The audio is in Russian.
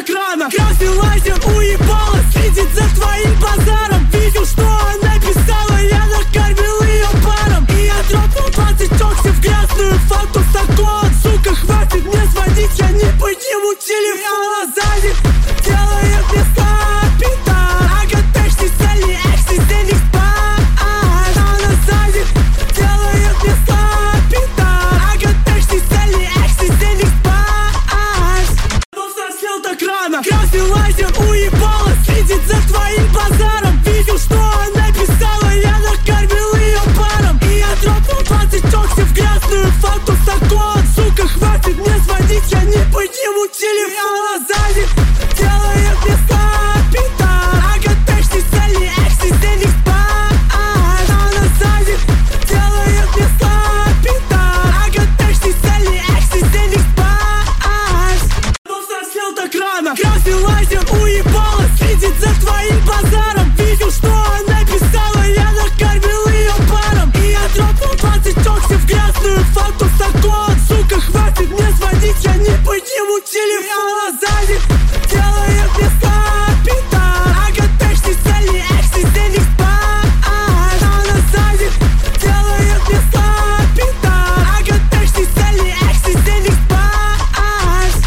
так рано. Красный лазер уебала, следит за твоим базаром. Видел, что она писала, я накормил ее паром. И я дропнул 20 токсов в грязную фанту стакон. Сука, хватит мне звонить, я не подниму телефон. Сзади делает мне стапита. Агатешный сальный экси, зелик спа. Она сзади делает мне стапита. Агатешный сальный экси, зелик спа. Сел так рано. Красный лазер уебала, следит за твоим базаром. Видел, что она писала, я накормил ее паром. И я дропнул 20 токсов в грязную фанту стакон. Сука, хватит мне звонить, я не подниму телефон. Сзади делает мне стапита. Агатешный сальный экси, зелик спа. Она сзади делает мне стапита. Агатешный сальный экси, зелик спа. Сел так рано. Красный лазер уебала, следит за твоим базаром. Видел, что она писала, я накормил ее паром. И я дропнул 20 токсов в грязную фанту стакон. Сука, хватит мне звонить, я не подниму телефон. Сзади